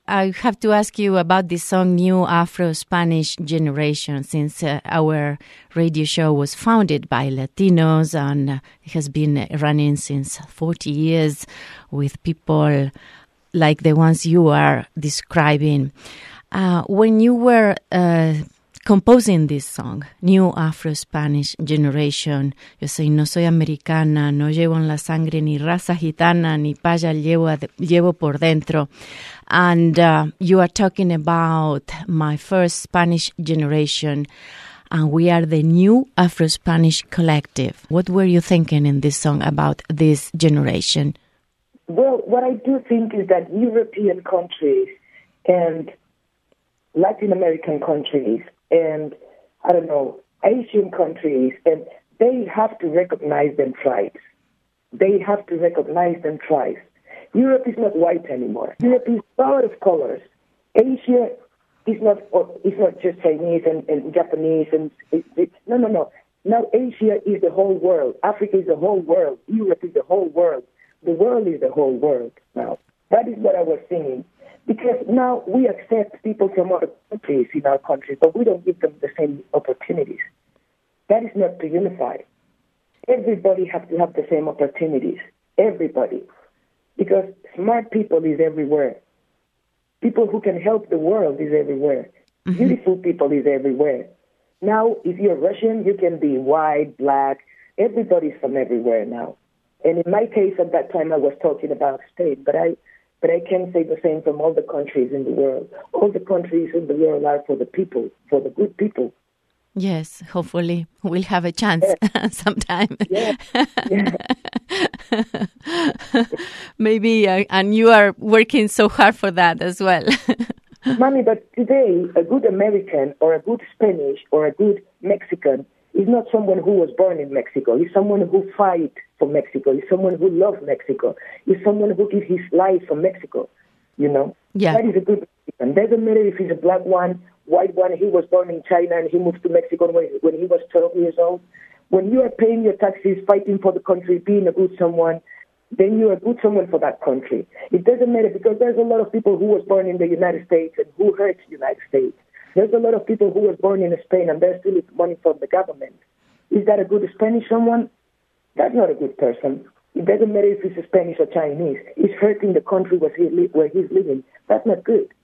I have to ask you about this song, New Afro-Spanish Generation, since our radio show was founded by Latinos and it has been running since 40 years with people like the ones you are describing. When you were composing this song, New Afro-Spanish Generation, yo soy, no soy americana, no llevo en la sangre ni raza gitana, ni paya llevo por dentro. And you are talking about my first Spanish generation, and we are the New Afro-Spanish Collective. What were you thinking in this song about this generation? Well, what I do think is that European countries and Latin American countries and, I don't know, Asian countries, and they have to recognize them tribes. They have to recognize them tribes. Europe is not white anymore. Europe is a lot of colors. Asia is not just Chinese and Japanese. No. Now Asia is the whole world. Africa is the whole world. Europe is the whole world. The world is the whole world now. That is what I was saying. Because now we accept people from other countries in our country, but we don't give them the same opportunities. That is not to unify. Everybody has to have the same opportunities. Everybody. Because smart people is everywhere. People who can help the world is everywhere. Mm-hmm. Beautiful people is everywhere. Now, if you're Russian, you can be white, black. Everybody's from everywhere now. And in my case, at that time, I was talking about Spain, but I can say the same from all the countries in the world. All the countries in the world are for the people, for the good people. Yes, hopefully we'll have a chance sometime. Yeah. Maybe, and you are working so hard for that as well. Mommy, but today, a good American or a good Spanish or a good Mexican is not someone who was born in Mexico. He's someone who fight for Mexico. He's someone who loves Mexico. He's someone who gives his life for Mexico, you know? Yeah. That is a good Mexican. Doesn't matter if he's a black one, white one. He was born in China and he moved to Mexico when he was 12 years old. When you are paying your taxes, fighting for the country, being a good someone, then you're a good someone for that country. It doesn't matter because there's a lot of people who was born in the United States and who hurt the United States. There's a lot of people who was born in Spain and they're stealing money from the government. Is that a good Spanish someone? That's not a good person. It doesn't matter if he's Spanish or Chinese. He's hurting the country where he's living. That's not good.